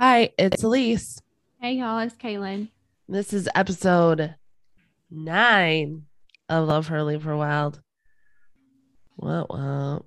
Hi, it's Elise. Hey y'all, it's Kaylin. This is episode 9 of Love Hurley for Wild. What?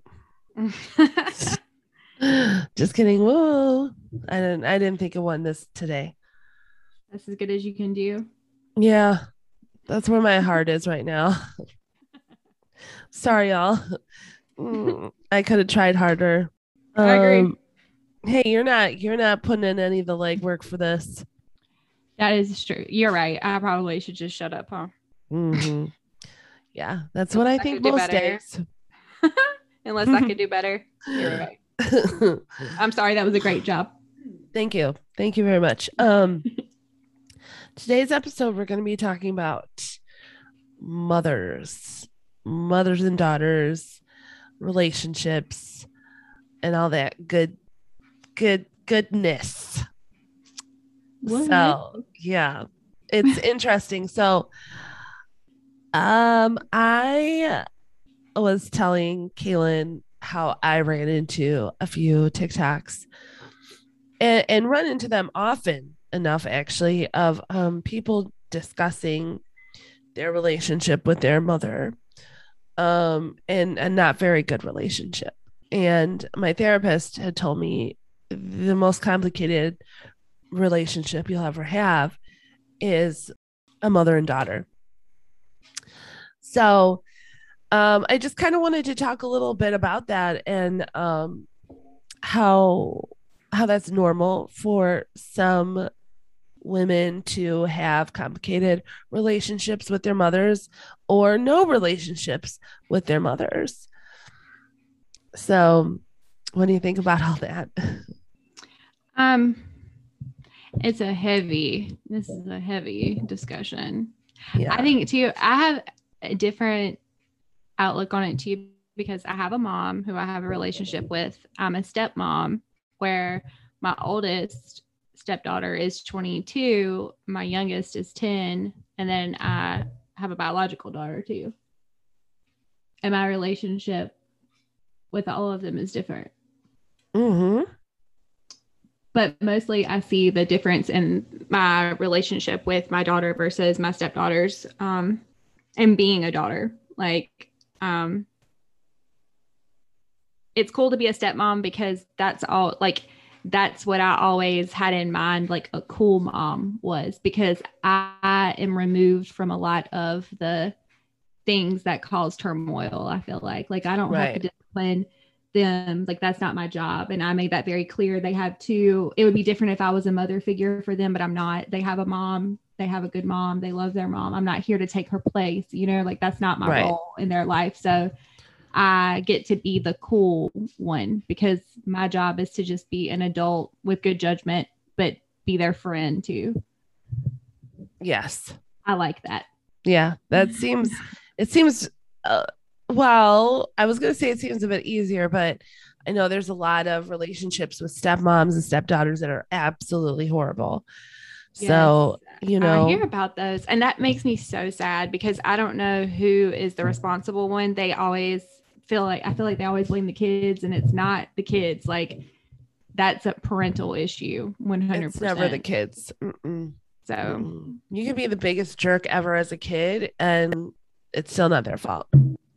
Just kidding. Whoa. I didn't think of one this today. That's as good as you can do. Yeah, that's where my heart is right now. Sorry, y'all. I could have tried harder. I agree. Um, hey, you're not putting in any of the legwork for this. That is true. You're right. I probably should just shut up, huh? hmm Yeah, that's what Unless I I think could do most better. days. Unless I could do better. You're right. I'm sorry. That was a great job. Thank you. Thank you very much. Today's episode, we're going to be talking about mothers, mothers and daughters, relationships, and all that goodness. What? So, yeah, it's interesting. So, I was telling Kaylin how I ran into a few TikToks and run into them often enough, actually, of people discussing their relationship with their mother, and a not very good relationship. And my therapist had told me the most complicated relationship you'll ever have is a mother and daughter. So I just kind of wanted to talk a little bit about that, and how that's normal for some women to have complicated relationships with their mothers or no relationships with their mothers. So, what do you think about all that? Um, this is a heavy discussion. I Yeah. think too, I have a different outlook on it too because I have a mom who I have a relationship with. I'm a stepmom where my oldest stepdaughter is 22, my youngest is 10, and then I have a biological daughter too. And my relationship with all of them is different. Mm-hmm. But mostly I see the difference in my relationship with my daughter versus my stepdaughters, and being a daughter. Um, it's cool to be a stepmom because that's what I always had in mind, like a cool mom was, because I am removed from a lot of the things that cause turmoil. I feel like I don't have to Right. discipline them. Like that's not my job. And I made that very clear. They have to, it would be different if I was a mother figure for them, but I'm not. They have a mom. They have a good mom. They love their mom. I'm not here to take her place, like that's not my Right. role in their life. So I get to be the cool one because my job is to just be an adult with good judgment, but be their friend too. Yes. I like that. Yeah. It seems, uh, well, I was going to say it seems a bit easier, but I know there's a lot of relationships with stepmoms and stepdaughters that are absolutely horrible. Yes, So, I hear about those. And that makes me so sad because I don't know who is the responsible one. I feel like they always blame the kids, and it's not the kids. Like, that's a parental issue, it's never the 100%. kids. Mm-mm. So, Mm-mm. You can be the biggest jerk ever as a kid, and it's still not their fault.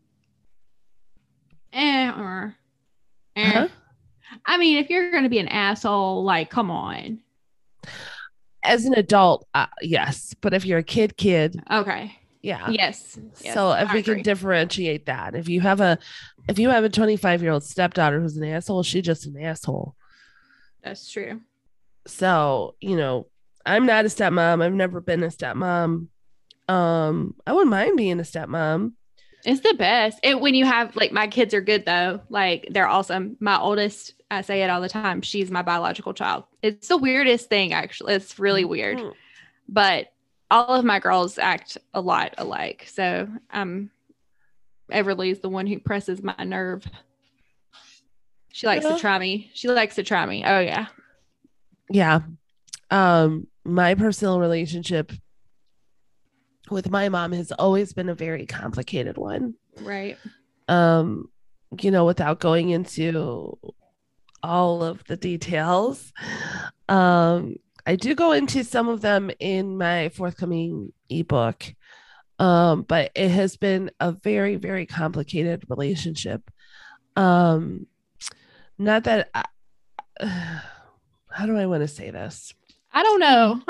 or, eh. Huh? I mean, if you're going to be an asshole, like, come on. As an adult, yes, but if you're a kid, Okay. yeah. Yes. Yes. So if I we can agree. differentiate that, if you have a 25-year-old stepdaughter who's an asshole, she's just an asshole. That's true. So, I'm not a stepmom. I've never been a stepmom. I wouldn't mind being a stepmom. It's the best. When you have like my kids are good though. Like they're awesome. My oldest, I say it all the time, she's my biological child. It's the weirdest thing actually. It's really weird. Mhm. But all of my girls act a lot alike. So Everly is the one who presses my nerve. She likes to Yeah. try me. She likes to try me. Oh yeah. Yeah. My personal relationship with my mom has always been a very complicated one. Right. Um, without going into all of the details. Um, I do go into some of them in my forthcoming ebook. But it has been a very, very complicated relationship. Um, not that I, how do I want to say this? I don't know.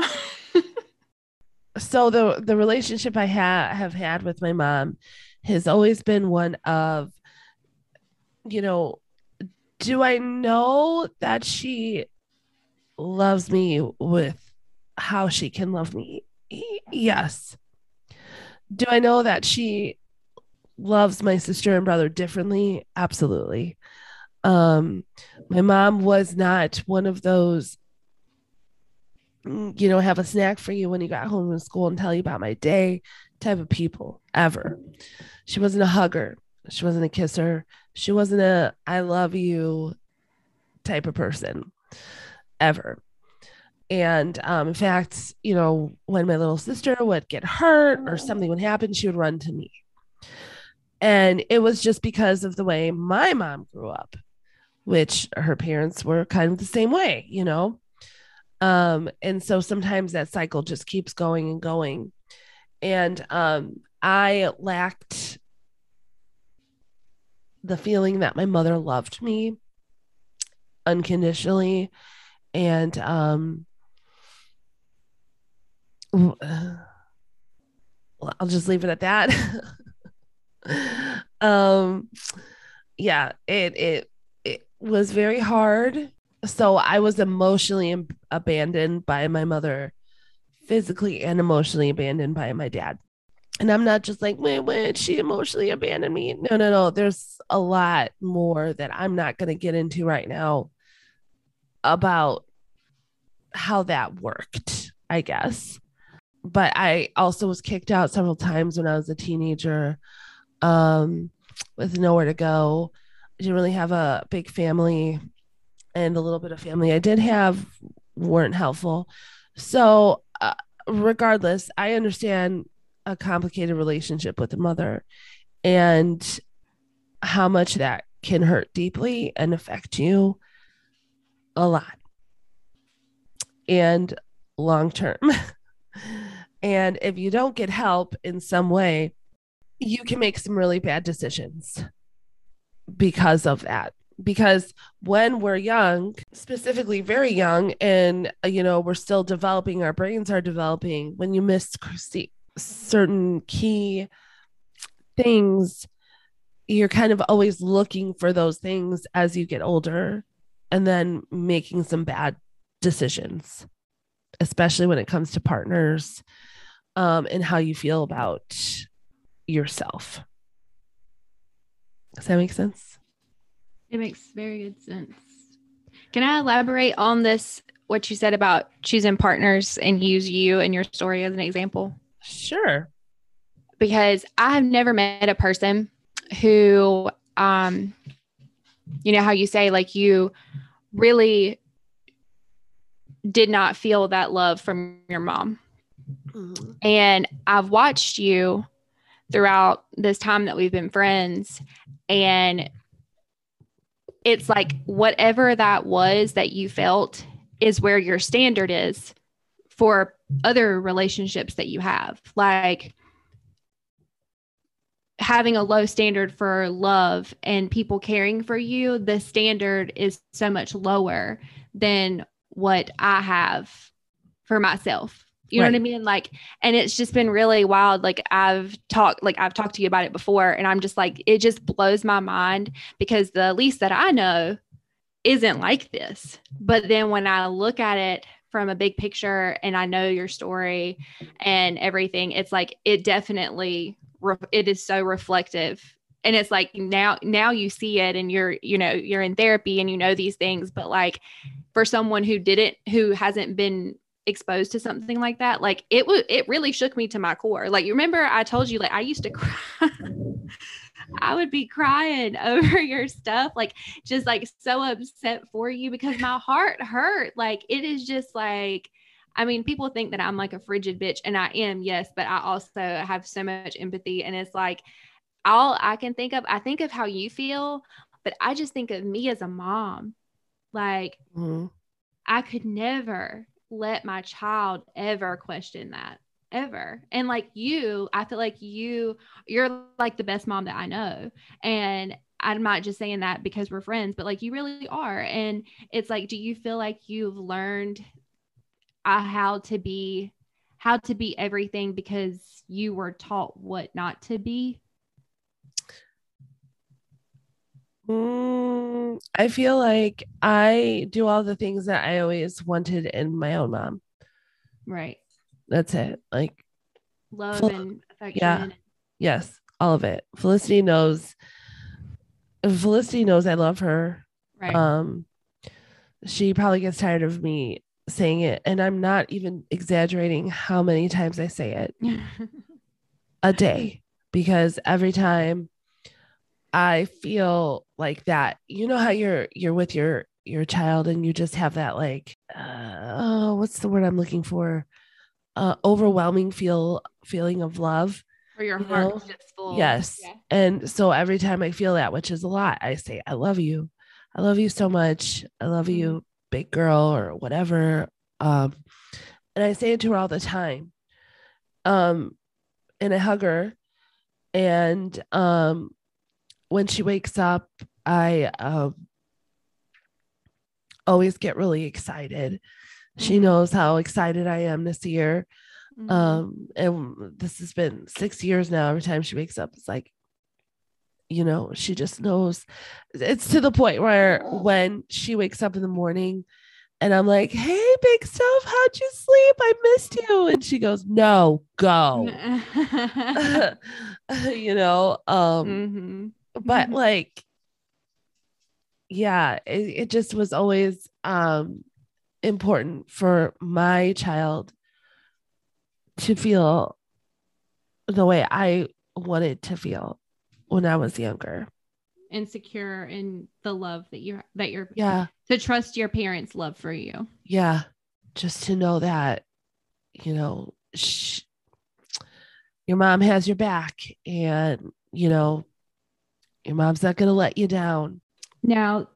So the relationship I have had with my mom has always been one of, you know, do I know that she loves me with how she can love me? Yes. Do I know that she loves my sister and brother differently? Absolutely. Um, my mom was not one of those, have a snack for you when you got home from school and tell you about my day type of people ever. She wasn't a hugger. She wasn't a kisser. She wasn't a I love you type of person ever. And in fact, when my little sister would get hurt or something would happen, she would run to me. And it was just because of the way my mom grew up, which her parents were kind of the same way. And so sometimes that cycle just keeps going and going. And I lacked the feeling that my mother loved me unconditionally. And I'll just leave it at that. um, yeah, it was very hard. So I was emotionally abandoned by my mother, physically and emotionally abandoned by my dad. And I'm not just like, when she emotionally abandoned me. No, no, no. There's a lot more that I'm not going to get into right now about how that worked, I guess. But I also was kicked out several times when I was a teenager, um, with nowhere to go. I didn't really have a big family, and the little bit of family I did have weren't helpful. So, regardless, I understand a complicated relationship with a mother and how much that can hurt deeply and affect you a lot and long term. And if you don't get help in some way, you can make some really bad decisions because of that. Because when we're young, specifically very young, and we're still developing, our brains are developing, when you miss certain key things, you're kind of always looking for those things as you get older and then making some bad decisions, especially when it comes to partners, and how you feel about yourself. Does that make sense? It makes very good sense. Can I elaborate on this, what you said about choosing partners and use you and your story as an example? Sure. Because I have never met a person who, you know how you say, like, you really did not feel that love from your mom. Mm-hmm. And I've watched you throughout this time that we've been friends, and it's like whatever that was that you felt is where your standard is for other relationships that you have. Like having a low standard for love and people caring for you, the standard is so much lower than what I have for myself. You know what I mean? Like, and it's just been really wild. Like I've talked to you about it before, and I'm just like, it just blows my mind because the Lisa that I know isn't like this. But then when I look at it from a big picture and I know your story and everything, it's like, it definitely, it is so reflective. And it's like, now you see it and you're in therapy and you know these things, but like for someone who hasn't been exposed to something like that, like it really shook me to my core. Like, you remember I told you, like, I used to cry. I would be crying over your stuff, like just like so upset for you because my heart hurt. Like, it is just like, I mean, people think that I'm like a frigid bitch, and I am, yes, but I also have so much empathy. And it's like, all I can think of, I think of how you feel, but I just think of me as a mom. Like, Mm-hmm. I could never let my child ever question that, ever. And like you, I feel like you're like the best mom that I know. And I'm not just saying that because we're friends, but like you really are. And it's like, do you feel like you've learned how to be everything because you were taught what not to be? I feel like I do all the things that I always wanted in my own mom. Right. That's it. Like, Love and yeah, affection. yes, all of it. Felicity knows I love her. Right. Um, she probably gets tired of me saying it, and I'm not even exaggerating how many times I say it a day, because every time I feel like that, you know how you're with your child and you just have that like oh, what's the word I'm looking for? Overwhelming feeling of love, Or your you heart's know? just full. Yes. Yeah. And so every time I feel that, which is a lot, I say, I love you. I love you so much. I love Mm-hmm. you, big girl, or whatever. Um, and I say it to her all the time. Um, and I hug her. And when she wakes up, I always get really excited. She Mm-hmm. knows how excited I am to see her. Mm-hmm. And this has been 6 years now. Every time she wakes up, it's like, she just knows. It's to the point where when she wakes up in the morning and I'm like, hey, big stuff, how'd you sleep? I missed you. And she goes, no, go. you know, Mm-hmm. but like, yeah, it just was always important for my child to feel the way I wanted to feel when I was younger. Insecure in the love that you're Yeah. to trust your parents' love for you. Yeah. Just to know that, you know, your mom has your back, and, your mom's not going to let you down. Now,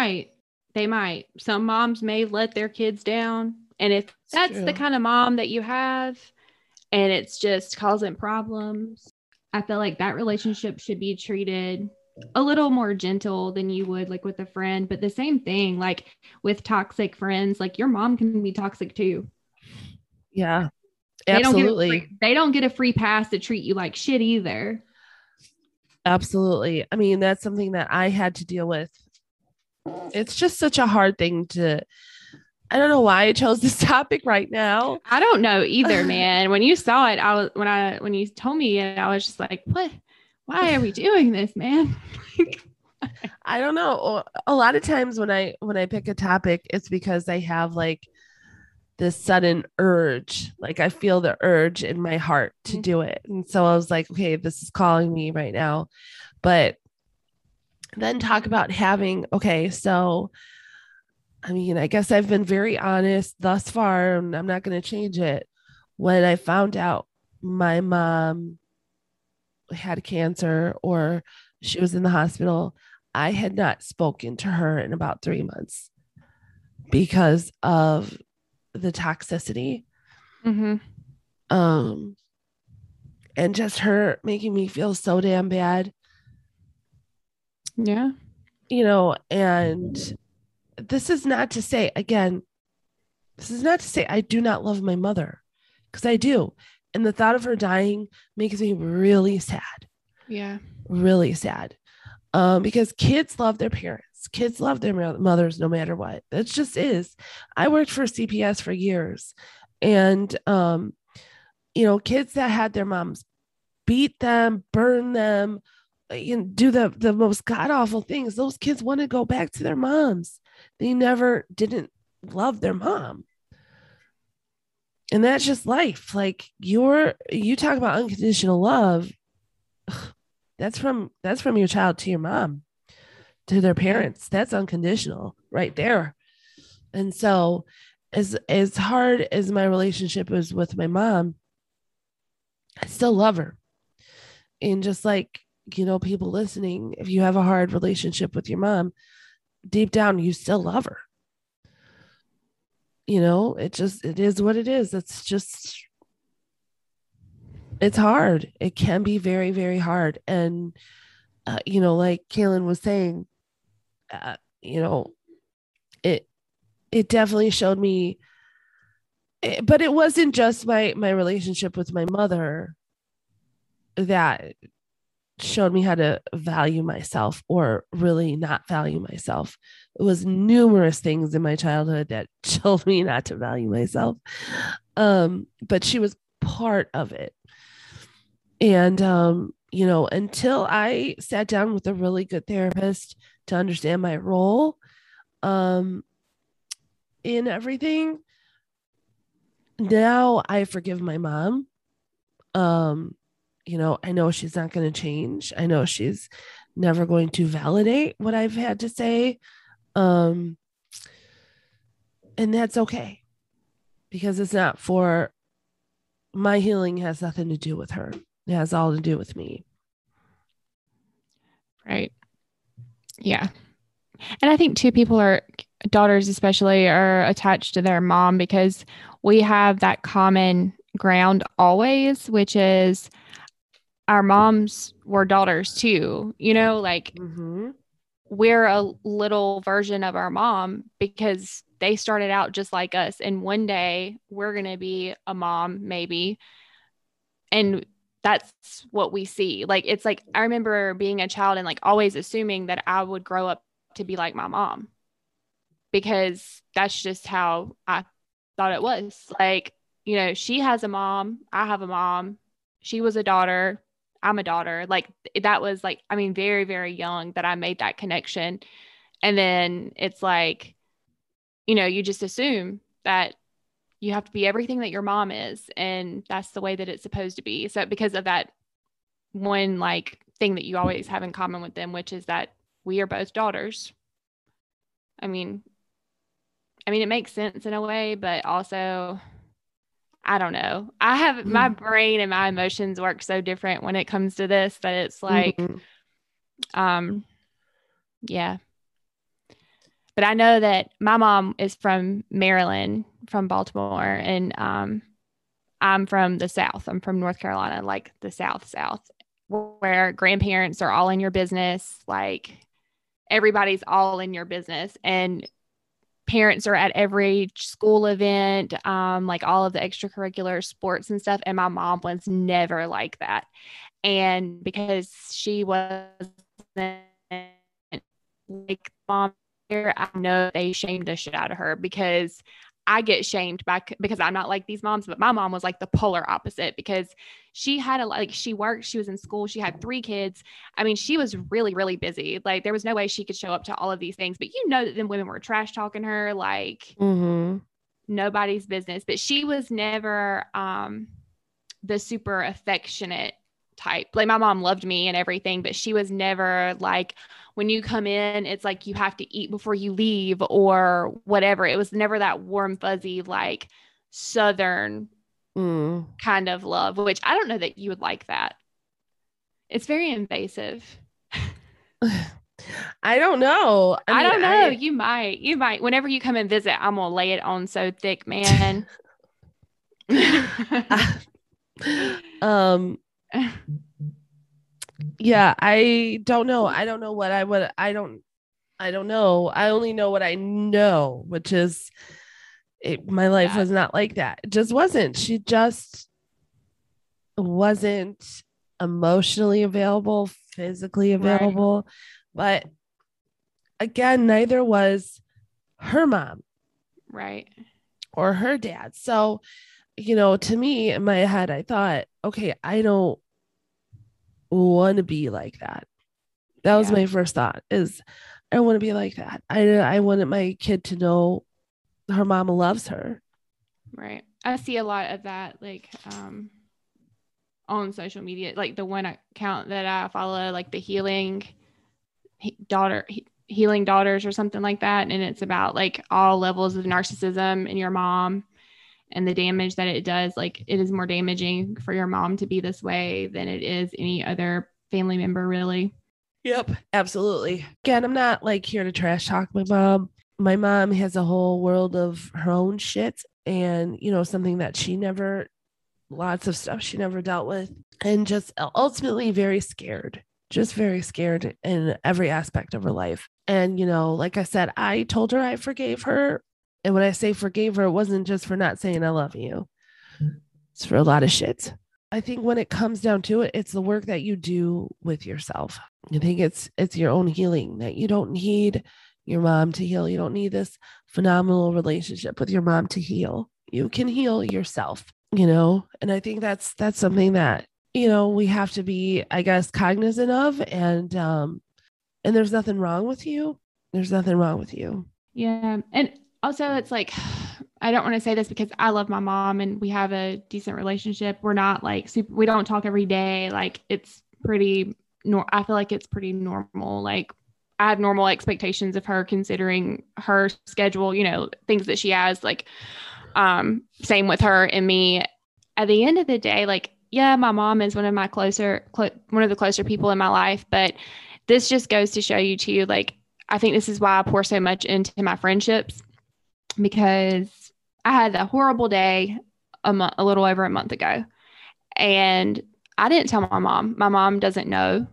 some moms may let their kids down. And if that's the kind of mom that you have and it's just causing problems, I feel like that relationship should be treated a little more gentle than you would like with a friend. But the same thing, like with toxic friends, like your mom can be toxic too. Yeah, They don't get absolutely. they don't get a free pass to treat you like shit either. Absolutely. I mean, that's something that I had to deal with. It's just such a hard thing to, I don't know why I chose this topic right now. I don't know either, man. When you saw it, when you told me it, I was just like, what? Why are we doing this, man? I don't know. A lot of times when I pick a topic, it's because I have like this sudden urge. Like I feel the urge in my heart to do it. And so I was like, okay, this is calling me right now. But then talk about having, okay, so I mean, I guess I've been very honest thus far, and I'm not going to change it. When I found out my mom had cancer or she was in the hospital, I had not spoken to her in about 3 months because of the toxicity. Mm-hmm. And just her making me feel so damn bad. Yeah. And this is not to say, again, this is not to say I do not love my mother, because I do. And the thought of her dying makes me really sad. Yeah. Really sad. Because kids love their parents. Kids love their mothers no matter what. It just is. I worked for CPS for years. And, kids that had their moms beat them, burn them, do the most god awful things, those kids want to go back to their moms. They never didn't love their mom. And that's just life. Like you talk about unconditional love. That's from your child to your mom, to their parents. That's unconditional right there. And so as hard as my relationship is with my mom, I still love her. And just like, people listening, if you have a hard relationship with your mom, deep down, you still love her. It is what it is. It's hard. It can be very, very hard. And, like Kaylin was saying, uh, you know, it, it definitely showed me, but it wasn't just my relationship with my mother that showed me how to value myself or really not value myself. It was numerous things in my childhood that told me not to value myself. But she was part of it. And, until I sat down with a really good therapist to understand my role in everything, now I forgive my mom. I know she's not going to change. I know she's never going to validate what I've had to say. And that's okay, because it's not for my healing, has nothing to do with her. It has all to do with me. Right. Yeah. And I think daughters especially are attached to their mom because we have that common ground always, which is our moms were daughters too, we're a little version of our mom because they started out just like us. And one day we're going to be a mom, maybe. And that's what we see. It's like, I remember being a child and always assuming that I would grow up to be like my mom because that's just how I thought it was. She has a mom, I have a mom, she was a daughter, I'm a daughter. That was very, very young that I made that connection. And then it's you just assume that you have to be everything that your mom is. And that's the way that it's supposed to be. So because of that one thing that you always have in common with them, which is that we are both daughters. I mean, it makes sense in a way, but also, I don't know. I have my brain and my emotions work so different when it comes to this that it's yeah. But I know that my mom is from Maryland, from Baltimore, and I'm from the South. I'm from North Carolina, the South, where grandparents are all in your business. Everybody's all in your business, and parents are at every school event, all of the extracurricular sports and stuff. And my mom was never like that. And because she wasn't like mom, I know they shamed the shit out of her because I get shamed because I'm not like these moms, but my mom was the polar opposite because she had she worked, she was in school, she had 3 kids. I mean, she was really, really busy. There was no way she could show up to all of these things, but that them women were trash talking her nobody's business. But she was never the super affectionate type. My mom loved me and everything, but she was never when you come in, it's you have to eat before you leave or whatever. It was never that warm, fuzzy, Southern kind of love, which I don't know that you would like that. It's very invasive. I don't know. I don't know. You might. Whenever you come and visit, I'm going to lay it on so thick, man. Yeah, I don't know. I don't know what I would. I don't know. I only know what I know, which is my life was not like that. It just wasn't. She just wasn't emotionally available, physically available. Right. But again, neither was her mom. Right. Or her dad. So, to me, in my head, I thought, okay, I don't want to be like that. That was my first thought, is I don't want to be like that. I wanted my kid to know her mama loves her. Right. I see a lot of that on social media, the one account that I follow, the Healing Daughters or something like that. And it's about all levels of narcissism in your mom and the damage that it does. It is more damaging for your mom to be this way than it is any other family member, really. Yep, absolutely. Again, I'm not like here to trash talk my mom. My mom has a whole world of her own shit and, something that lots of stuff she never dealt with, and just ultimately just very scared in every aspect of her life. And, like I said, I told her I forgave her. And when I say forgave her, it wasn't just for not saying I love you, it's for a lot of shit. I think when it comes down to it, it's the work that you do with yourself. I think it's your own healing, that you don't need your mom to heal. You don't need this phenomenal relationship with your mom to heal. You can heal yourself, and I think that's something that, we have to be, I guess, cognizant of. And there's nothing wrong with you. There's nothing wrong with you. Yeah. And also it's like, I don't want to say this because I love my mom and we have a decent relationship. We're not like we don't talk every day. Like it's pretty, I feel like it's pretty normal. Like I have normal expectations of her considering her schedule, things that she has, like, same with her and me. At the end of the day, like, yeah, my mom is one of the closer people in my life, but this just goes to show you too, like, I think this is why I pour so much into my friendships, because I had a horrible day a little over a month ago, and I didn't tell my mom. My mom doesn't know,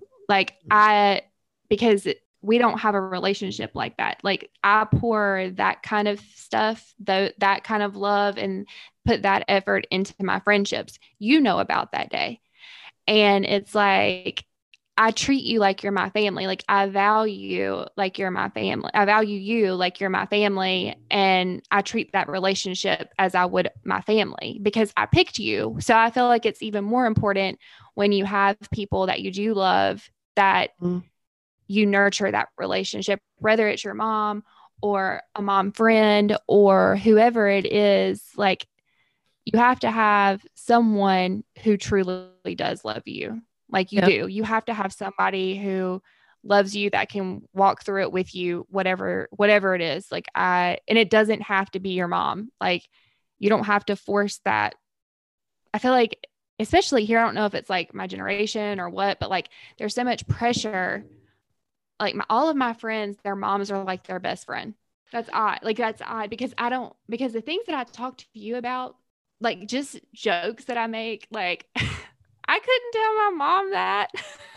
because we don't have a relationship like that. Like I pour that kind of stuff, that kind of love, and put that effort into my friendships, about that day. And it's like, I treat you like you're my family. Like I value like you're my family. I value you like you're my family. And I treat that relationship as I would my family because I picked you. So I feel like it's even more important when you have people that you do love, that you nurture that relationship, whether it's your mom or a mom friend or whoever it is. Like you have to have someone who truly does love you. Like you do. You have to have somebody who loves you, that can walk through it with you, whatever it is. Like and it doesn't have to be your mom. Like you don't have to force that. I feel like, especially here, I don't know if it's like my generation or what, but like there's so much pressure. Like all of my friends, their moms are like their best friend. That's odd. Like that's odd because the things that I talk to you about, like just jokes that I make, like I couldn't tell my mom that.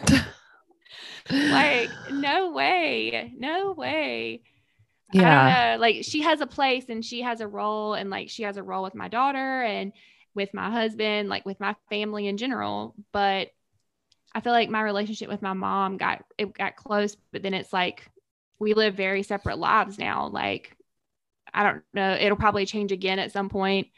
Like, no way. Yeah. I don't know. Like she has a place and she has a role, and like she has a role with my daughter and with my husband, like with my family in general. But I feel like my relationship with my mom got close, but then it's like we live very separate lives now. Like, I don't know. It'll probably change again at some point.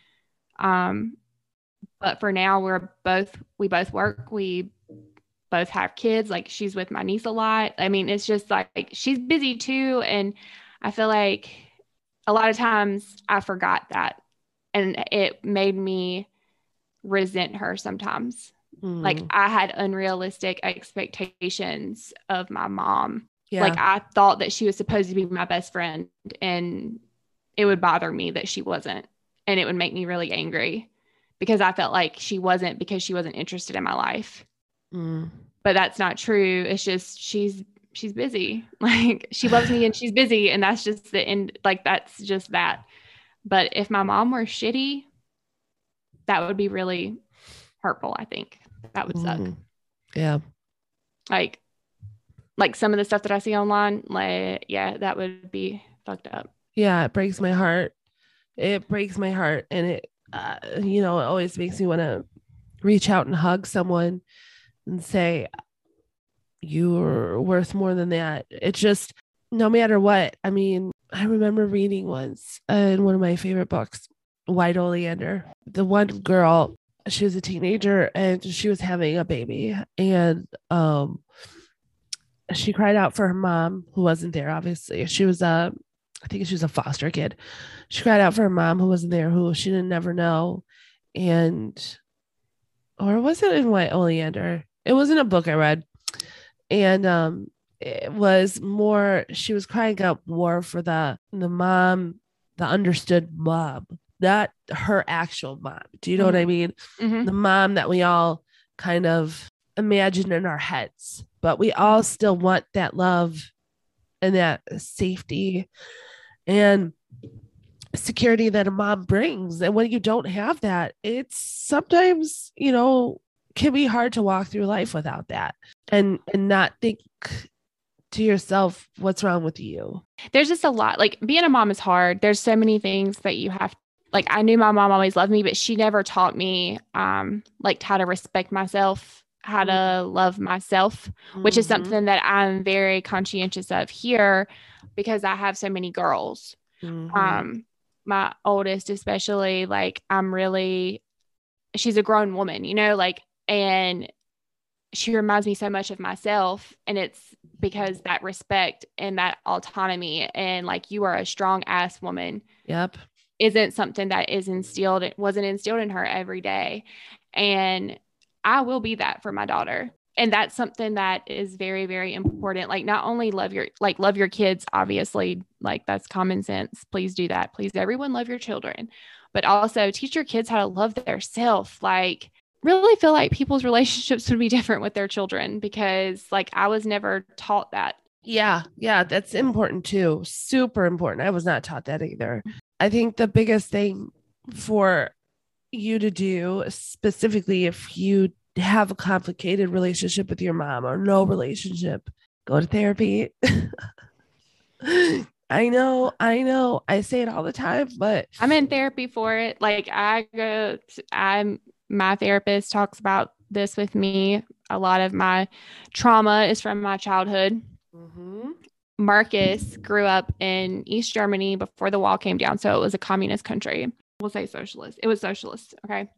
But for now, we both work. We both have kids. Like she's with my niece a lot. I mean, it's just like she's busy too. And I feel like a lot of times I forgot that, and it made me resent her sometimes. Like I had unrealistic expectations of my mom. Yeah. Like I thought that she was supposed to be my best friend, and it would bother me that she wasn't. And it would make me really angry because I felt like she wasn't, because she wasn't interested in my life. But that's not true. It's just, she's busy. Like she loves me and she's busy, and that's just the end. Like, that's just that. But if my mom were shitty, that would be really hurtful. I think that would suck. Yeah. Like some of the stuff that I see online, like, yeah, that would be fucked up. Yeah. It breaks my heart. And it, it always makes me want to reach out and hug someone and say, you're worth more than that. It's just, no matter what. I mean, I remember reading once in one of my favorite books, White Oleander. The one girl, she was a teenager and she was having a baby, and she cried out for her mom, who wasn't there. Obviously, I think she was a foster kid. She cried out for her mom, who wasn't there, who she didn't never know. Or was it in White Oleander? It wasn't a book I read. And it was more, she was crying out more for the mom, the understood mom, not her actual mom. Do you know what I mean? The mom that we all kind of imagine in our heads. but we all still want that love and that safety and security that a mom brings. And when you don't have that, it's sometimes, can be hard to walk through life without that and not think to yourself, what's wrong with you? There's just a lot. Like, being a mom is hard. There's so many things that you have. Like, I knew my mom always loved me, but she never taught me like how to respect myself, how to love myself, which is something that I'm very conscientious of here because I have so many girls. My oldest especially, like, she's a grown woman, like, and she reminds me so much of myself. And it's because that respect and that autonomy and like, you are a strong ass woman. Yep. Isn't something that wasn't instilled in her every day. And I will be that for my daughter. And that's something that is very, very important. Like, not only love your kids, obviously, like, that's common sense. Please do that. Please, everyone, love your children, but also teach your kids how to love their self. Like, really feel like people's relationships would be different with their children because, like, I was never taught that. Yeah. That's important too. Super important. I was not taught that either. I think the biggest thing for you to do, specifically if you have a complicated relationship with your mom or no relationship, go to therapy. I know. I say it all the time, but I'm in therapy for it. Like, my therapist talks about this with me. A lot of my trauma is from my childhood. Marcus grew up in East Germany before the wall came down. So it was a communist country. We'll say socialist. It was socialist. Okay.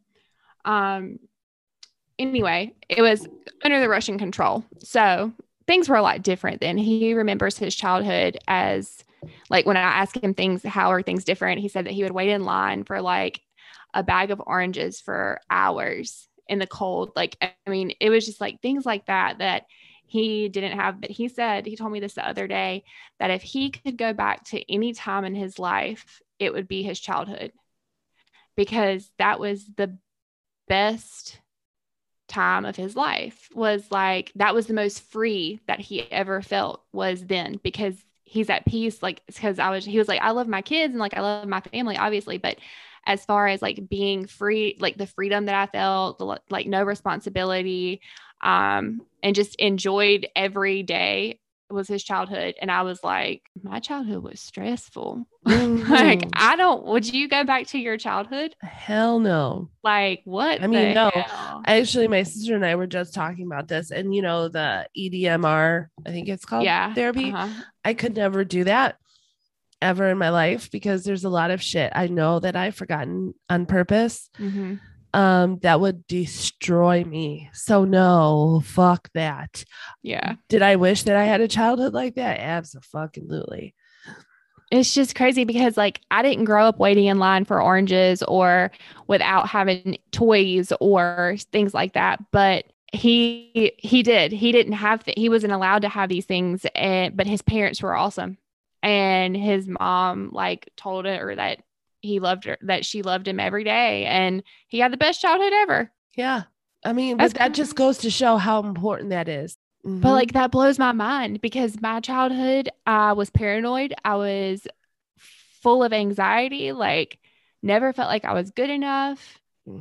Anyway, it was under the Russian control. So things were a lot different then. He remembers his childhood as, like, when I asked him things, how are things different? He said that he would wait in line for like a bag of oranges for hours in the cold. Like, I mean, it was just like things like that he didn't have. But he told me this the other day, that if he could go back to any time in his life, it would be his childhood, because that was the best time of his life. Was like, that was the most free that he ever felt, was then, because he's at peace. Like, because he was like, I love my kids and like, I love my family, obviously, but as far as like being free, like the freedom that I felt, like no responsibility, and just enjoyed every day, was his childhood. And I was like, my childhood was stressful. Like, would you go back to your childhood? Hell no. Like, what? I mean, no. Actually, my sister and I were just talking about this, and the EDMR, I think it's called, therapy. I could never do that ever in my life, because there's a lot of shit I know that I've forgotten on purpose. That would destroy me. So no, fuck that. Yeah. Did I wish that I had a childhood like that? Absolutely. It's just crazy because, like, I didn't grow up waiting in line for oranges or without having toys or things like that. But he did. He didn't have, he wasn't allowed to have these things. But his parents were awesome. And his mom, like, told her that he loved her, that she loved him every day. And he had the best childhood ever. Yeah. I mean, but that just goes to show how important that is. But like, that blows my mind, because my childhood, I was paranoid. I was full of anxiety, like never felt like I was good enough.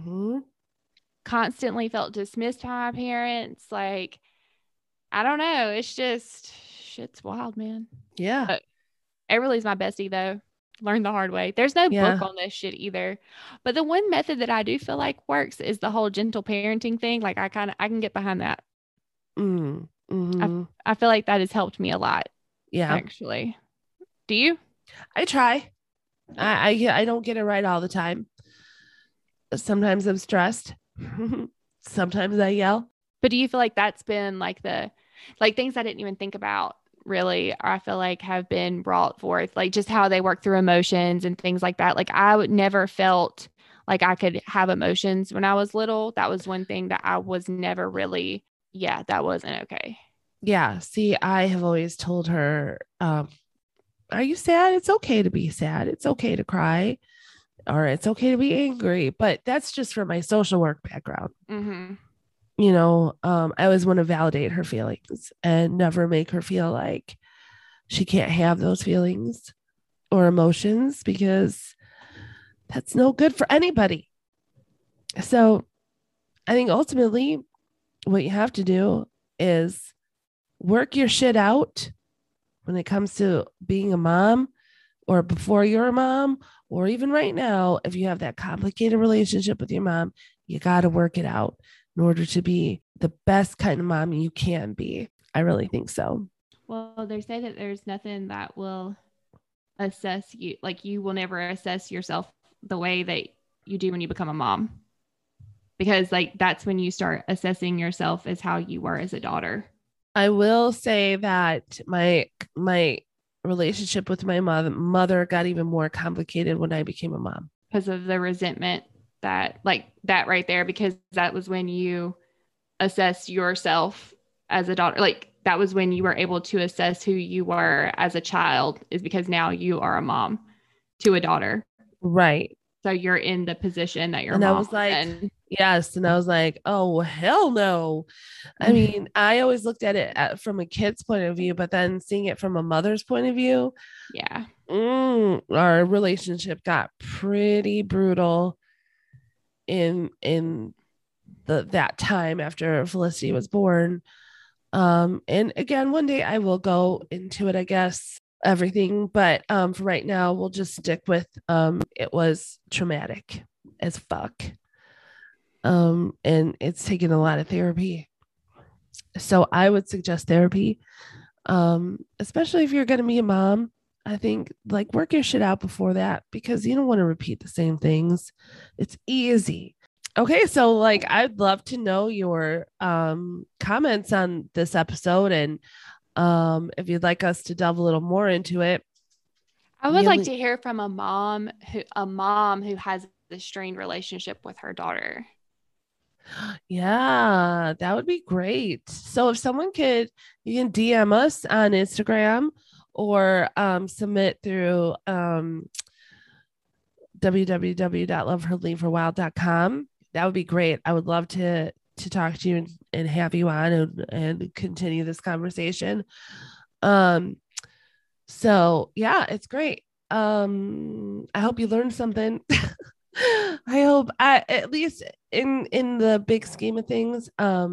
Constantly felt dismissed by my parents. Like, I don't know. It's just, shit's wild, man. Yeah. But Everly's my bestie though. Learned the hard way. There's no book on this shit either. But the one method that I do feel like works is the whole gentle parenting thing. Like, I can get behind that. I feel like that has helped me a lot. Yeah. Actually. Do you? I try. I don't get it right all the time. Sometimes I'm stressed. Sometimes I yell. But do you feel like that's been like things I didn't even think about, really, I feel like have been brought forth, like just how they work through emotions and things like that? Like, I would never felt like I could have emotions when I was little. That was one thing that I was never really, that wasn't okay. Yeah. See, I have always told her, are you sad? It's okay to be sad. It's okay to cry, or it's okay to be angry. But that's just from my social work background. I always want to validate her feelings and never make her feel like she can't have those feelings or emotions because that's no good for anybody. So I think ultimately what you have to do is work your shit out when it comes to being a mom or before you're a mom, or even right now, if you have that complicated relationship with your mom, you got to work it out in order to be the best kind of mom you can be. I really think so. Well, they say that there's nothing that will assess you, like you will never assess yourself the way that you do when you become a mom. Because like that's when you start assessing yourself as how you were as a daughter. I will say that my relationship with my mother got even more complicated when I became a mom because of the resentment that like that right there, because that was when you assess yourself as a daughter. Like that was when you were able to assess who you were as a child, is because now you are a mom to a daughter. Right. So you're in the position that your and mom I was like, yes. And I was like, oh, hell no. I mean, I always looked at it from a kid's point of view, but then seeing it from a mother's point of view, yeah, our relationship got pretty brutal in that time after Felicity was born. And again, one day I will go into it, I guess, everything. But for right now, we'll just stick with it was traumatic as fuck. And it's taken a lot of therapy. So I would suggest therapy. Especially if you're gonna be a mom. I think like work your shit out before that because you don't want to repeat the same things. It's easy. Okay, so like I'd love to know your comments on this episode and if you'd like us to delve a little more into it. I would like to hear from a mom who has a strained relationship with her daughter. Yeah, that would be great. So if someone could, you can DM us on Instagram or submit through www.loveherleaveherwild.com. That would be great. I would love to talk to you and have you on and continue this conversation. So yeah, it's great. I hope you learned something. I hope at least in the big scheme of things,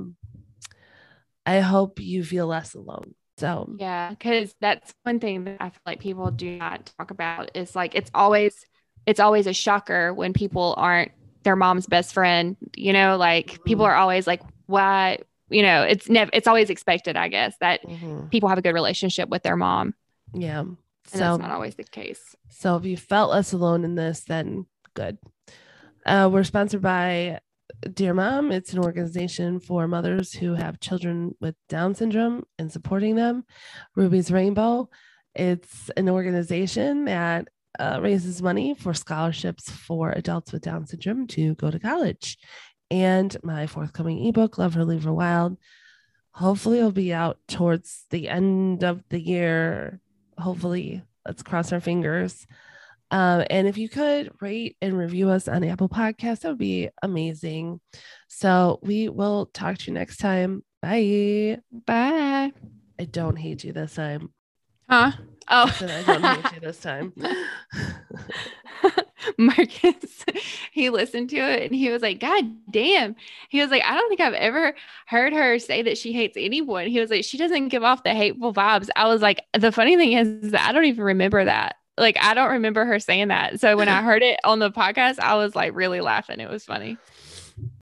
I hope you feel less alone. So yeah, because that's one thing that I feel like people do not talk about is like it's always a shocker when people aren't their mom's best friend. Like people are always like, why? It's always expected, I guess, that people have a good relationship with their mom. Yeah. And that's not always the case. So if you felt less alone in this, then good. We're sponsored by Dear Mom. It's an organization for mothers who have children with Down syndrome and supporting them. Ruby's Rainbow. It's an organization that raises money for scholarships for adults with Down syndrome to go to college. And my forthcoming ebook, Love Her, Leave Her Wild, hopefully it'll be out towards the end of the year. Hopefully, let's cross our fingers. And if you could rate and review us on Apple Podcasts, that would be amazing. So we will talk to you next time. Bye. Bye. I don't hate you this time. Huh? Oh, I don't hate you this time. Marcus, he listened to it and he was like, God damn. He was like, I don't think I've ever heard her say that she hates anyone. He was like, she doesn't give off the hateful vibes. I was like, the funny thing is that I don't even remember that. Like, I don't remember her saying that. So when I heard it on the podcast, I was like really laughing. It was funny.